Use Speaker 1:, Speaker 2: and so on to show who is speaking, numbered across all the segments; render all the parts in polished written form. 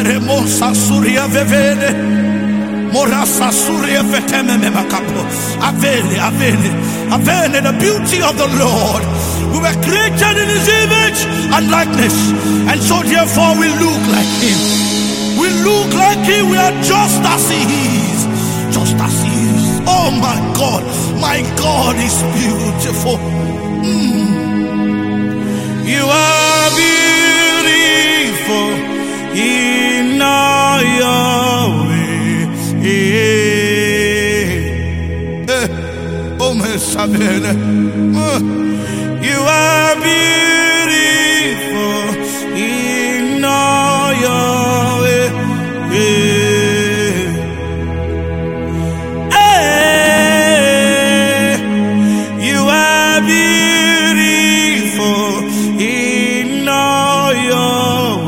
Speaker 1: Remosa Surya Vevede, Morasa Surya Vetememe Makapo, Avene, the beauty of the Lord. We were created in His image and likeness, and so therefore we look like Him. We look like Him. We are just as He is, just as He is. Oh my God is beautiful. You are beautiful in all your ways. Oh my Savior, you are beautiful in all your ways. You are beautiful in all your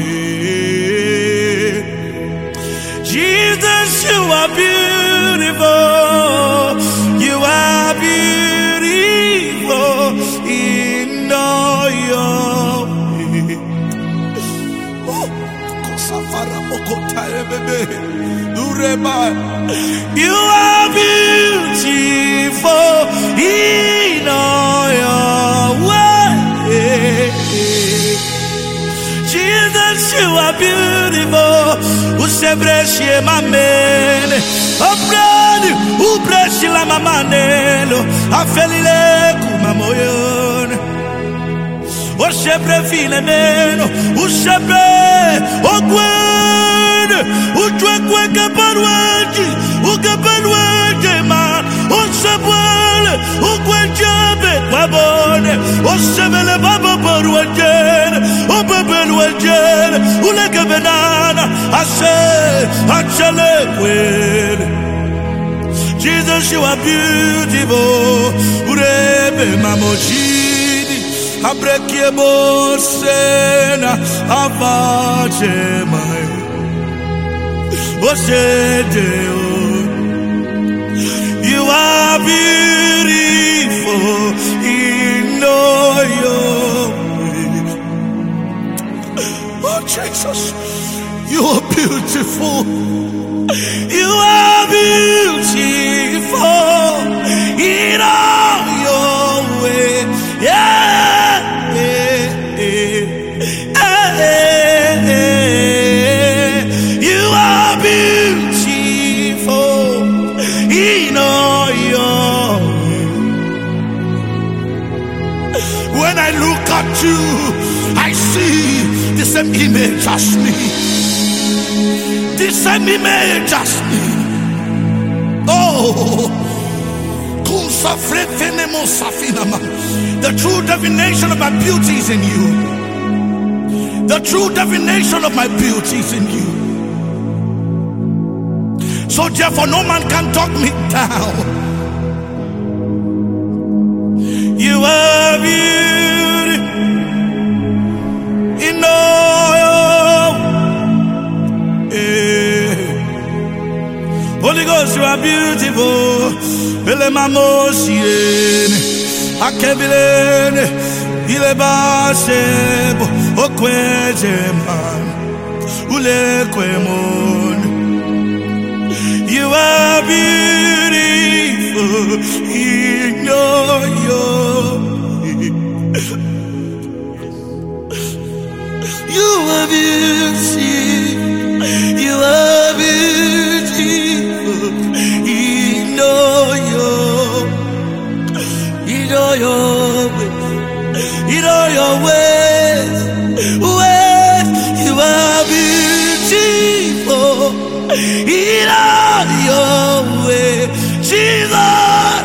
Speaker 1: ways. Jesus, you are beautiful. You are beautiful in all your ways. You are beautiful in all your ways. Jesus, you are beautiful. Usebreshi mamene, obrani, ubreshi la mamanelo, afelile kumamoyone. Osebre filemeno, usebre ogwene, utwekwe kaparwaji, ukaparwaji man, osebwele, ugwenjabe kwabone, osebele babo parwajene, obebele wajene, uleke benana, achale kwene. Jesus, you are beautiful, urebe mamochini, abrekie bosena, avache mayo. You are beautiful in all your ways. Oh Jesus, you are beautiful. You are beautiful in all your ways. You are beautiful in all your ways. When I look at you, I see the same image as me. The same image as me. Oh, the true definition of my beauty is in you. The true definition of my beauty is in you. So therefore no man can talk me down. You are beauty in all your Holy Ghost, you are beautiful. Ele mamoshiene, akebilene, ile basebo, okweje man, ule kwemon. You are beautiful in all your ways. You are beautiful. You are beautiful in all your ways. In all your ways. You are beautiful in all your ways. Jesus,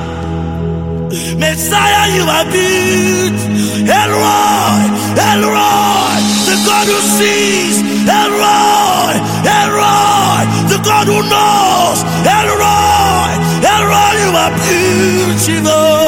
Speaker 1: Messiah, you are beautiful. Elroy, the God who sees. Elroy, the God who knows. Elroy, you are beautiful.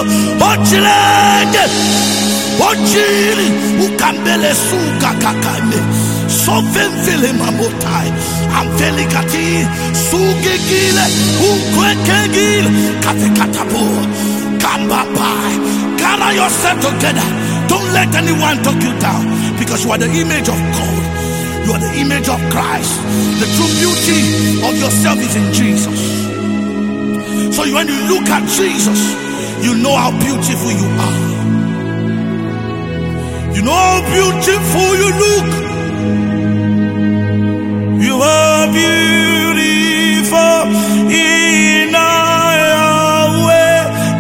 Speaker 1: Ochili, ukambele suka kakane. Sovemvele mamotai. Amvelikati, sugegile, ukwekegile, katekatapo, kambapai. Gather yourself together. Don't let anyone talk you down, because you are the image of God. You are the image of Christ. The true beauty of yourself is in Jesus. So when you look at Jesus, you know how beautiful you are. You know how beautiful you look. You are beautiful in our way.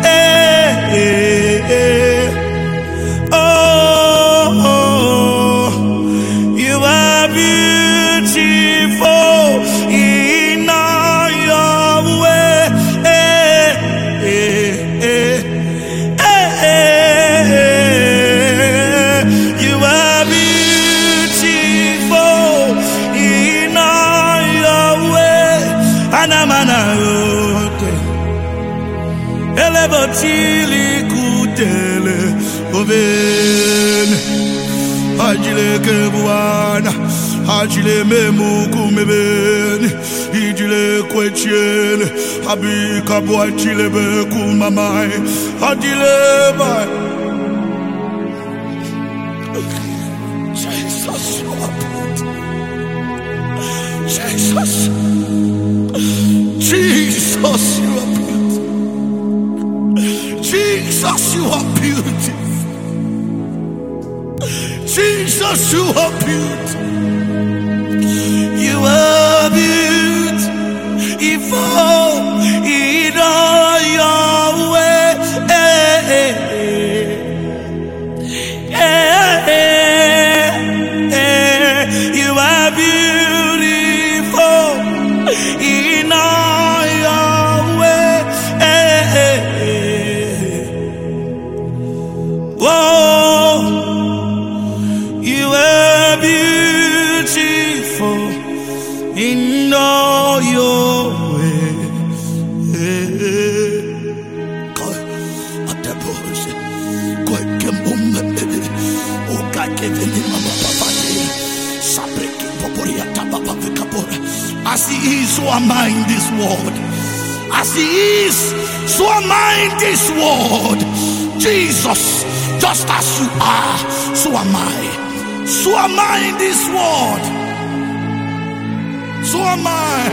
Speaker 1: Oh, you are beautiful in our way. You are beautiful in our way. Anamana ote elebotili kutele oben ajile kebuana ajile memu kumeben ijile kwechele abika boachile be kumamai adile ba. Jesus, you are beautiful. Jesus, Jesus, you are beautiful. Jesus, you are beautiful. Jesus, you are beautiful. You are beautiful in all your way. You are beautiful in all your way. Whoa, you are beautiful in all your ways. As he is, so am I in this world. As he is, so am I in this world. Jesus, just as you are, so am I. So am I in this world. So am I.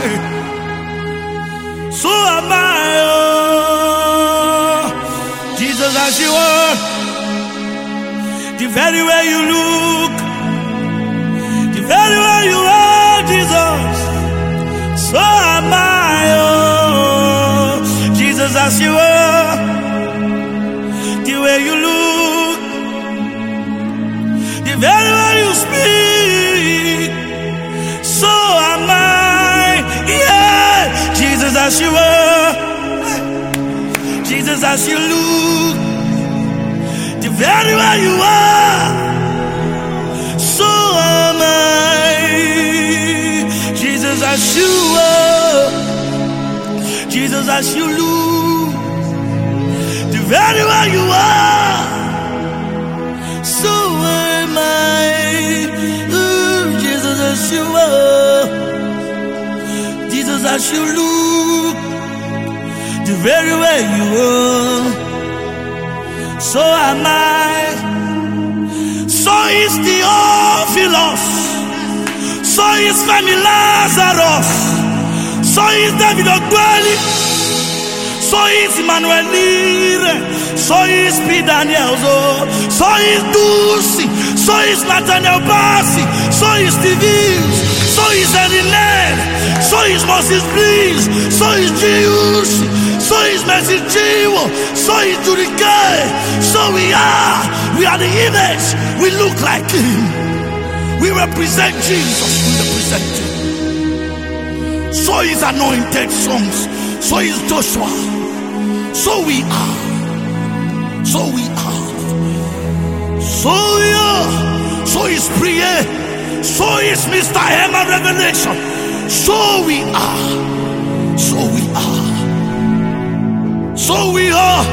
Speaker 1: So am I. Oh, Jesus, as you are, the very way you look, the very way you are, Jesus. So am I. Oh, Jesus, as you are, the way you look, the very way you speak, so am I. Yeah, Jesus, as you are, Jesus, as you look, the very way you are, so am I. Jesus, as you are, Jesus, as you look, the very way you are, so am I. Ooh, Jesus, as you are, Jesus, as you look, the very way you are, so am I. So is the Theophilus, so is Femi Lazarus, so is David Ogweli, so is Emmanuel Nire, so is P. Daniel, so is Dulcie, so is Nathaniel Bassi, so is Stevie, so is Elinel, so is Moses Bliss, so is Jius, so is Mercy Chiwo, so is Judy Gay. So we are the image, we look like him, we represent Jesus, we represent him. So is anointed sons, so is Joshua, so we are, so we are, so we are, so is Priye, so is Mr. Emma Revelation, so we are, so we are, so we are,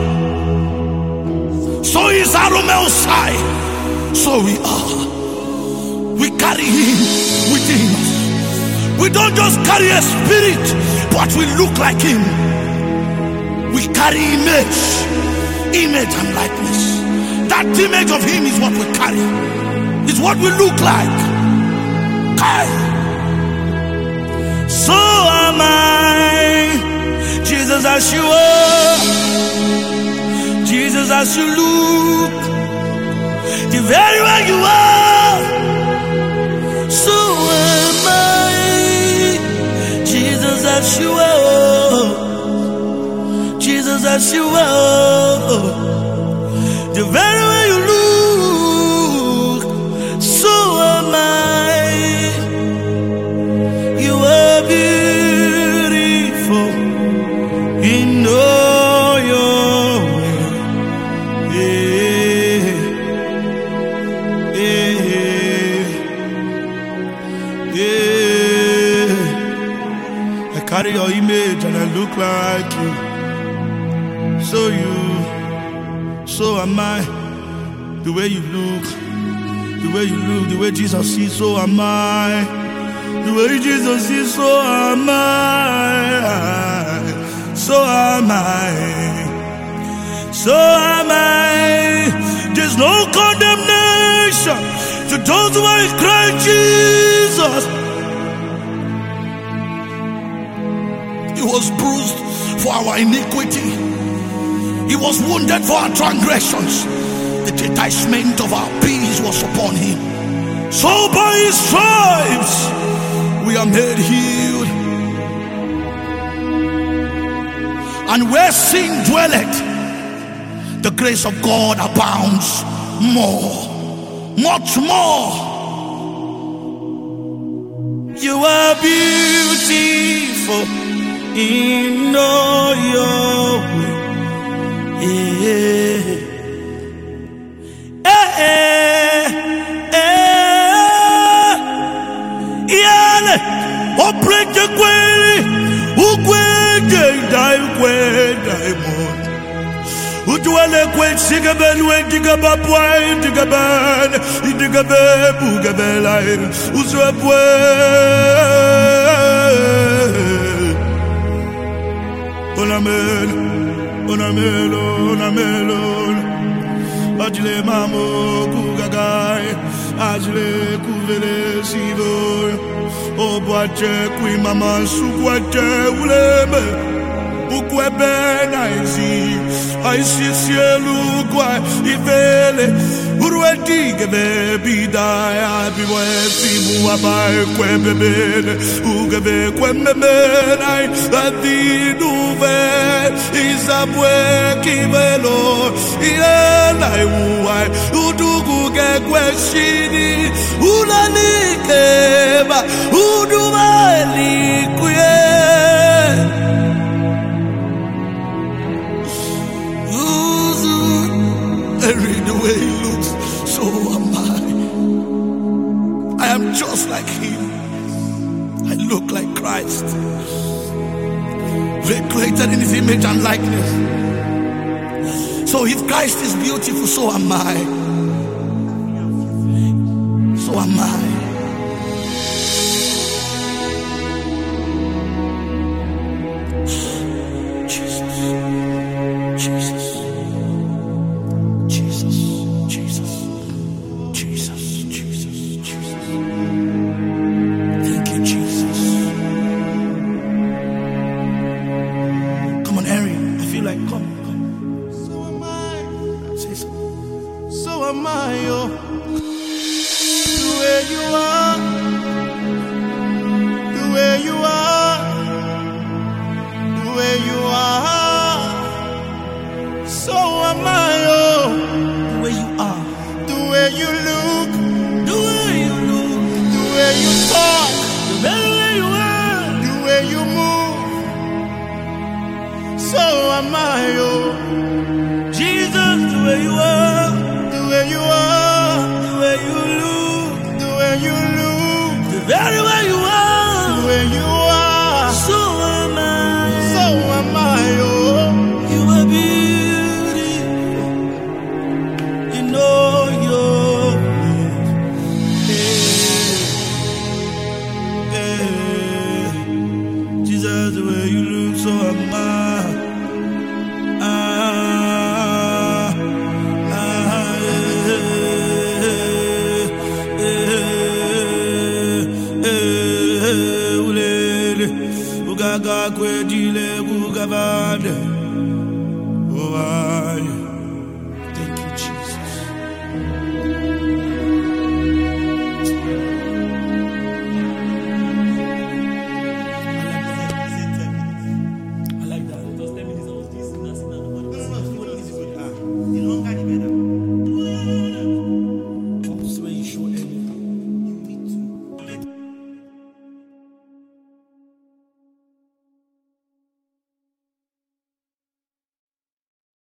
Speaker 1: so is Aromel Sai, so we are. We carry him within us. We don't just carry a spirit, but we look like him. We carry image and likeness. That image of him is what we carry. It's what we look like. So am I, Jesus, as you are, Jesus, as you look, the very way you are. So am I, Jesus, as you are, Jesus, as you are, the very way you look. So am I. You are beautiful in all your way. I carry your image and I look like you. So am I. The way you look, the way Jesus sees, so am I. The way Jesus sees, so am I. So am I. So am I. There's no condemnation to those who are in Christ Jesus. He was bruised for our iniquity. He was wounded for our transgressions. The chastisement of our peace was upon him. So by his stripes we are made healed. And where sin dwelleth, the grace of God abounds more, much more. You are beautiful in all your way. Oprete kweli ukwede dai diamond utwale kwetsika belwe digaba boy digaban digabe bugabela uswapwe onamelo ajle mamo kugagai ajle kuvele sivo. O boache kui mama sukwate uleme ukwebe na aisi cielo kwa ivele urueti gebe bidaya biwe simu abai kwebebe ugebe kwemebe nai adiduve isabwe kivelo iela uai udugu kweshini unanikeba udumali kuye every the way he looks, so am I am just like him. I look like Christ. We're created in his image and likeness. So if Christ is beautiful, so am I. So am I. Jesus, Jesus, Jesus, Jesus, Jesus, Jesus, Jesus. Thank you, Jesus. Come on, Henry. I feel like come. So am I. Say so. So am I. Oh. The way you are, the way you are, the way you are. So am I. Oh, the way you are, the way you look, the way you look, the way you talk, the very way you are, the way you move. So am I. Oh, Jesus, the way you are, the way you are, the way you look, the way you look, the very way you are, the way you are. So am I. So am I. Oh, you are beautiful in all your ways. Jesus, the way you look, so am I. ulele ugaga kwedile kugavade. Oh,